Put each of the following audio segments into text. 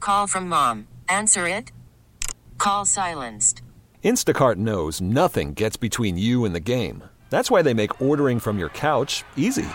Call from mom. Answer it. Call silenced. Instacart knows nothing gets between you and the game. That's why they make ordering from your couch easy.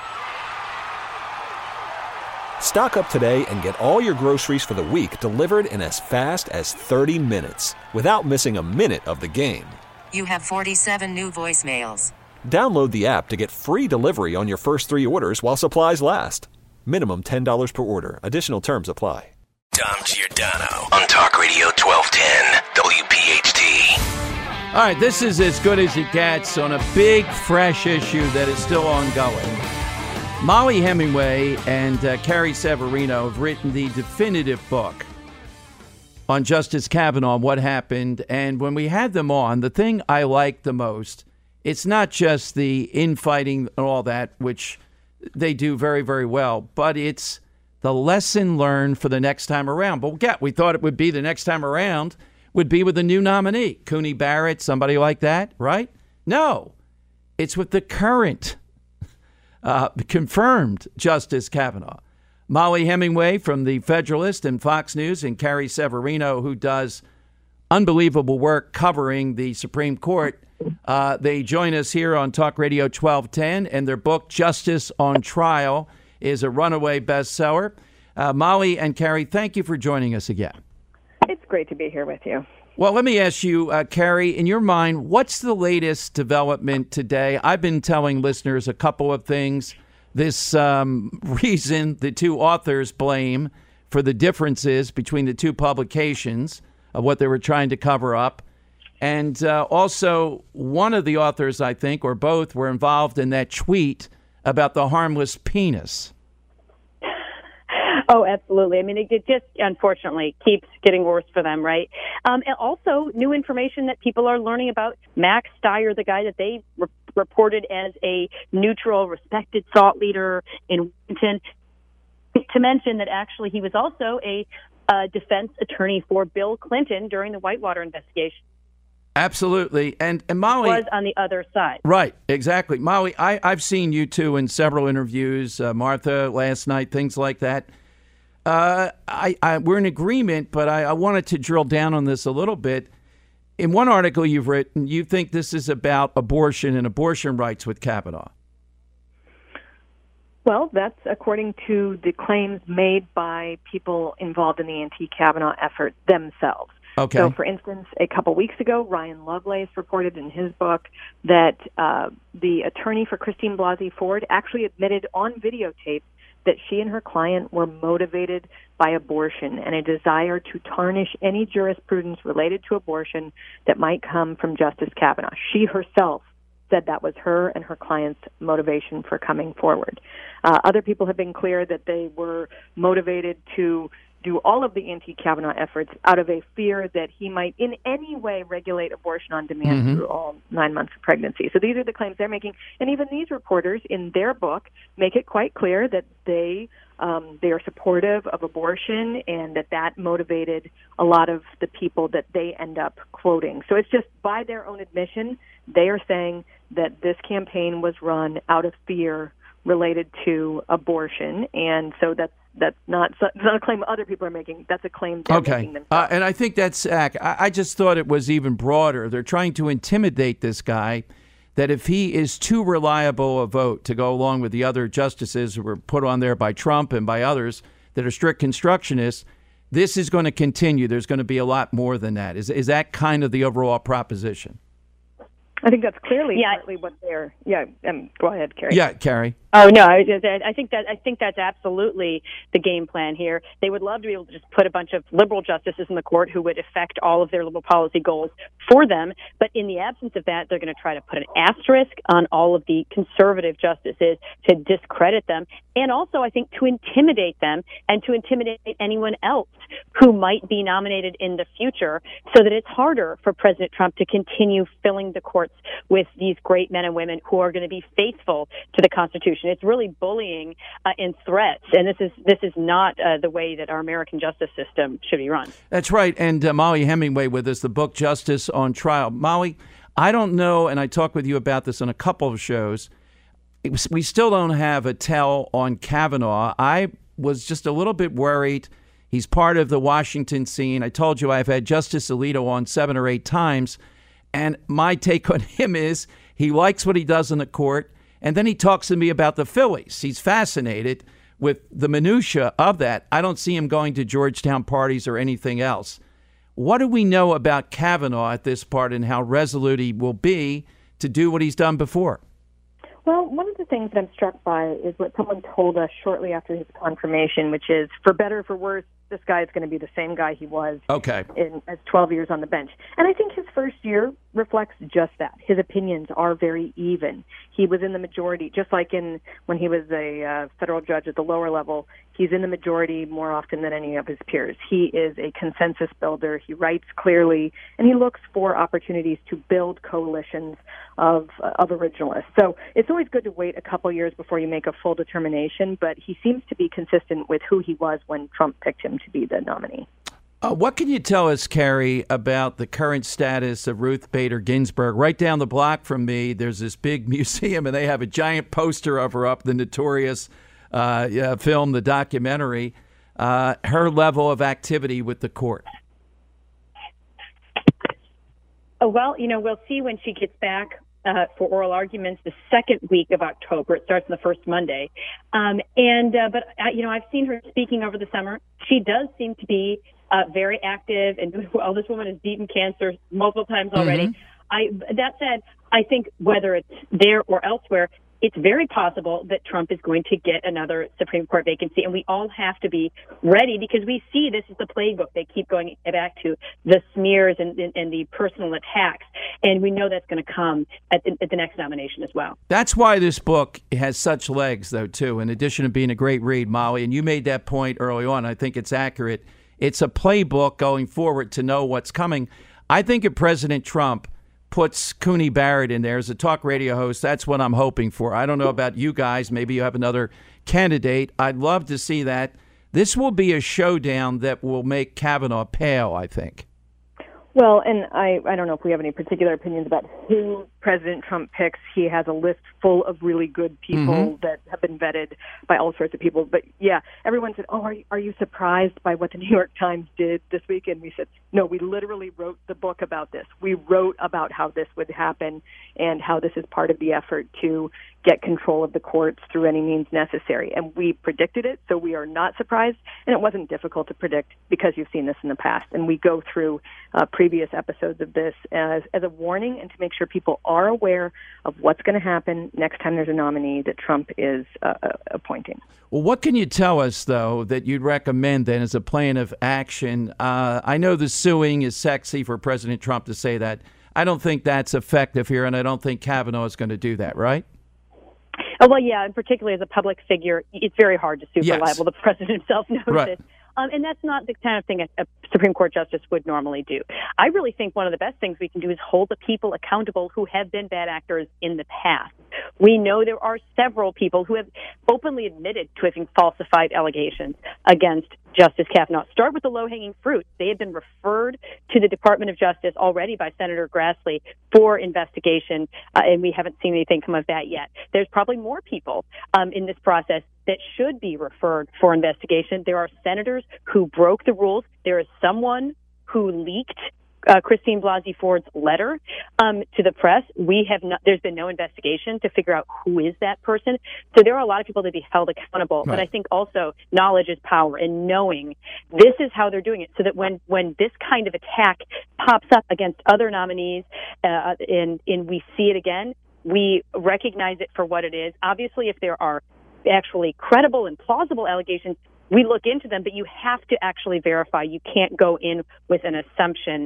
Stock up today and get all your groceries for the week delivered in as fast as 30 minutes without missing a minute of the game. You have 47 new voicemails. Download the app to get free delivery on your first 3 orders while supplies last. Minimum $10 per order. Additional terms apply. Dom Giordano on Talk Radio 1210 WPHT. All right, this is as good as it gets on a big, fresh issue that is still ongoing. Mollie Hemingway and Carrie Severino have written the definitive book on Justice Kavanaugh, what happened. And when we had them on, the thing I liked the most, it's not just the infighting and all that, which they do very, very well, but it's the lesson learned for the nest time around. But we thought it would be the next time around would be with a new nominee, Cooney Barrett, somebody like that, right? No, it's with the current confirmed Justice Kavanaugh. Mollie Hemingway from The Federalist and Fox News, and Carrie Severino, who does unbelievable work covering the Supreme Court. They join us here on Talk Radio 1210, and their book, Justice on Trial, is a runaway bestseller. Mollie and Carrie, thank you for joining us again. It's great to be here with you. Well, let me ask you, Carrie, in your mind, what's the latest development today? I've been telling listeners a couple of things. This reason the two authors blame for the differences between the two publications of what they were trying to cover up. And also, one of the authors, I think, or both, were involved in that tweet about the harmless penis. Oh, absolutely. I mean, it just, unfortunately, keeps getting worse for them, right? And also, new information that people are learning about Max Stier, the guy that they reported as a neutral, respected thought leader in Washington, to mention that actually he was also a defense attorney for Bill Clinton during the Whitewater investigation. Absolutely. And Mollie was on the other side. Right, exactly. Mollie, I've seen you two in several interviews, Martha last night, things like that. We're in agreement, but I wanted to drill down on this a little bit. In one article you've written, you think this is about abortion and abortion rights with Kavanaugh. Well, that's according to the claims made by people involved in the anti-Kavanaugh effort themselves. Okay. So, for instance, a couple weeks ago, Ryan Lovelace reported in his book that the attorney for Christine Blasey Ford actually admitted on videotape that she and her client were motivated by abortion and a desire to tarnish any jurisprudence related to abortion that might come from Justice Kavanaugh. She herself said that was her and her client's motivation for coming forward. Other people have been clear that they were motivated to do all of the anti-Kavanaugh efforts out of a fear that he might in any way regulate abortion on demand through all 9 months of pregnancy. So these are the claims they're making. And even these reporters in their book make it quite clear that they are supportive of abortion and that motivated a lot of the people that they end up quoting. So it's just by their own admission, they are saying that this campaign was run out of fear related to abortion. And so that's not a claim other people are making. That's a claim they're making themselves. And I think that's I just thought it was even broader. They're trying to intimidate this guy, that if he is too reliable a vote to go along with the other justices who were put on there by Trump and by others that are strict constructionists, this is going to continue. There's going to be a lot more than that. Is that kind of the overall proposition? I think that's clearly partly what they're. Yeah, go ahead, Carrie. Yeah, Carrie. Oh no, I think that's absolutely the game plan here. They would love to be able to just put a bunch of liberal justices in the court who would affect all of their liberal policy goals for them. But in the absence of that, they're going to try to put an asterisk on all of the conservative justices to discredit them, and also I think to intimidate them and to intimidate anyone else who might be nominated in the future, so that it's harder for President Trump to continue filling the courts with these great men and women who are going to be faithful to the Constitution. It's really bullying and threats, and this is not the way that our American justice system should be run. That's right. And Mollie Hemingway with us, the book Justice on Trial. Mollie, I don't know, and I talked with you about this on a couple of shows. We still don't have a tell on Kavanaugh. I was just a little bit worried. He's part of the Washington scene. I told you I've had Justice Alito on 7 or 8 times, and my take on him is he likes what he does in the court, and then he talks to me about the Phillies. He's fascinated with the minutia of that. I don't see him going to Georgetown parties or anything else. What do we know about Kavanaugh at this part and how resolute he will be to do what he's done before? Well, one of the things that I'm struck by is what someone told us shortly after his confirmation, which is, for better or for worse, this guy is going to be the same guy he was as 12 years on the bench. And I think his first year reflects just that. His opinions are very even. He was in the majority, just like when he was a federal judge at the lower level. He's in the majority more often than any of his peers. He is a consensus builder. He writes clearly, and he looks for opportunities to build coalitions of originalists. So it's always good to wait a couple years before you make a full determination, but he seems to be consistent with who he was when Trump picked him to be the nominee. What can you tell us, Carrie, about the current status of Ruth Bader Ginsburg? Right down the block from me, there's this big museum, and they have a giant poster of her up, the notorious film, the documentary, her level of activity with the court. Oh, well, we'll see when she gets back for oral arguments the second week of October. It starts on the first Monday. But I've seen her speaking over the summer. She does seem to be very active, and well, this woman has beaten cancer multiple times already. Mm-hmm. That said, I think whether it's there or elsewhere, it's very possible that Trump is going to get another Supreme Court vacancy, and we all have to be ready because we see this is the playbook. They keep going back to the smears and the personal attacks, and we know that's going to come at the next nomination as well. That's why this book has such legs, though, too, in addition to being a great read, Molly, and you made that point early on. I think it's accurate. It's a playbook going forward to know what's coming. I think if President Trump puts Cooney Barrett in there as a talk radio host, that's what I'm hoping for. I don't know about you guys. Maybe you have another candidate. I'd love to see that. This will be a showdown that will make Kavanaugh pale, I think. Well, and I don't know if we have any particular opinions about who President Trump picks. He has a list full of really good people that have been vetted by all sorts of people. But yeah, everyone said, "Oh, are you surprised by what the New York Times did this week?" And we said, "No, we literally wrote the book about this. We wrote about how this would happen and how this is part of the effort to get control of the courts through any means necessary." And we predicted it, so we are not surprised. And it wasn't difficult to predict because you've seen this in the past. And we go through previous episodes of this as a warning and to make sure people are aware of what's going to happen next time there's a nominee that Trump is appointing. Well, what can you tell us, though, that you'd recommend then as a plan of action? I know the suing is sexy for President Trump to say that. I don't think that's effective here, and I don't think Kavanaugh is going to do that, right? Oh, well, yeah, and particularly as a public figure, it's very hard to sue for libel. The president himself knows right. this. And that's not the kind of thing a Supreme Court justice would normally do. I really think one of the best things we can do is hold the people accountable who have been bad actors in the past. We know there are several people who have openly admitted to having falsified allegations against Justice Kavanaugh. Start with the low-hanging fruit. They have been referred to the Department of Justice already by Senator Grassley for investigation, and we haven't seen anything come of that yet. There's probably more people in this process that should be referred for investigation. There are senators who broke the rules. There is someone who leaked Christine Blasey Ford's letter to the press. There's been no investigation to figure out who is that person. So there are a lot of people to be held accountable. Right. But I think also knowledge is power, and knowing this is how they're doing it, so that when this kind of attack pops up against other nominees and we see it again, we recognize it for what it is. Obviously, if there are actually credible and plausible allegations, we look into them, but you have to actually verify. You can't go in with an assumption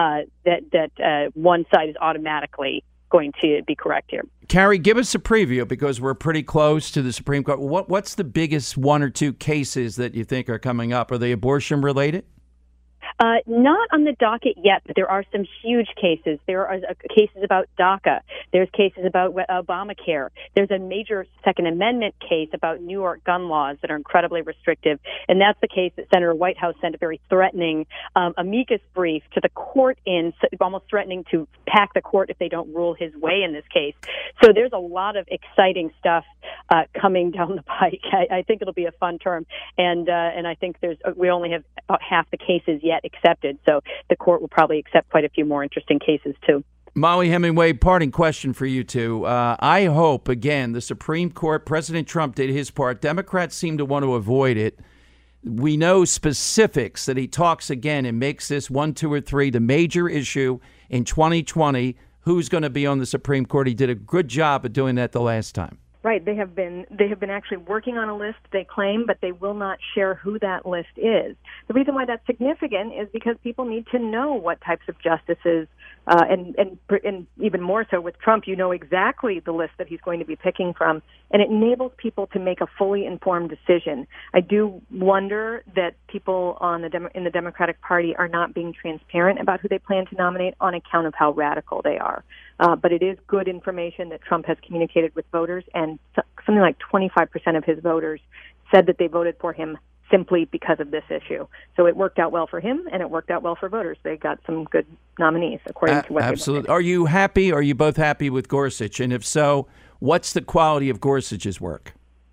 that one side is automatically going to be correct here. Carrie, give us a preview because we're pretty close to the Supreme Court. What's the biggest one or two cases that you think are coming up? Are they abortion related? Not on the docket yet, but there are some huge cases. There are cases about DACA. There's cases about Obamacare. There's a major Second Amendment case about New York gun laws that are incredibly restrictive, and that's the case that Senator Whitehouse sent a very threatening amicus brief to the court almost threatening to pack the court if they don't rule his way in this case. So there's a lot of exciting stuff coming down the pike. I think it'll be a fun term, and I think we only have about half the cases yet accepted, so the court will probably accept quite a few more interesting cases too. Mollie Hemingway, parting question for you two. I hope, again, the Supreme Court, President Trump did his part. Democrats seem to want to avoid it. We know specifics that he talks again and makes this 1, 2, or 3 the major issue in 2020. Who's going to be on the Supreme Court? He did a good job of doing that the last time. Right. They have been actually working on a list, they claim, but they will not share who that list is. The reason why that's significant is because people need to know what types of justices, and even more so with Trump, you know exactly the list that he's going to be picking from, and it enables people to make a fully informed decision. I do wonder that people in the Democratic Party are not being transparent about who they plan to nominate on account of how radical they are. But it is good information that Trump has communicated with voters, and something like 25% of his voters said that they voted for him simply because of this issue. So it worked out well for him, and it worked out well for voters. They got some good nominees, according to what absolutely. Are you happy? Are you both happy with Gorsuch? And if so, what's the quality of Gorsuch's work?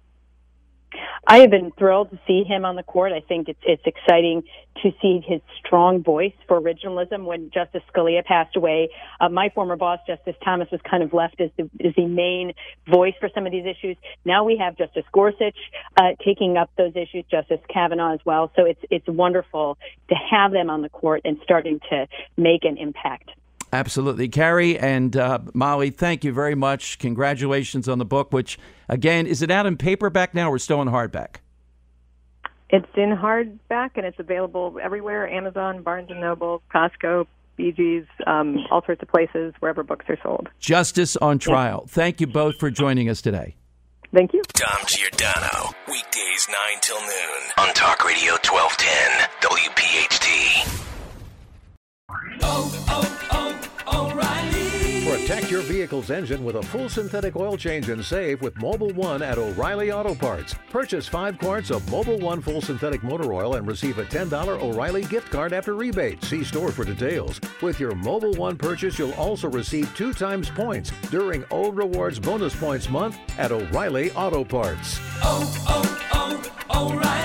I have been thrilled to see him on the court. I think it's exciting to see his strong voice for originalism. When Justice Scalia passed away, my former boss, Justice Thomas, was kind of left as the main voice for some of these issues. Now we have Justice Gorsuch taking up those issues, Justice Kavanaugh as well. So it's wonderful to have them on the court and starting to make an impact. Absolutely. Carrie and Mollie, thank you very much. Congratulations on the book, which, again, is it out in paperback now or still in hardback? It's in hardback, and it's available everywhere, Amazon, Barnes & Noble, Costco, BG's, all sorts of places, wherever books are sold. Justice on Trial. Yeah. Thank you both for joining us today. Thank you. Dom Giordano, weekdays 9 till noon on Talk Radio 1210, WPHT. Protect your vehicle's engine with a full synthetic oil change and save with Mobil 1 at O'Reilly Auto Parts. Purchase 5 quarts of Mobil 1 full synthetic motor oil and receive a $10 O'Reilly gift card after rebate. See store for details. With your Mobil 1 purchase, you'll also receive 2 times points during O Rewards Bonus Points Month at O'Reilly Auto Parts. O'Reilly.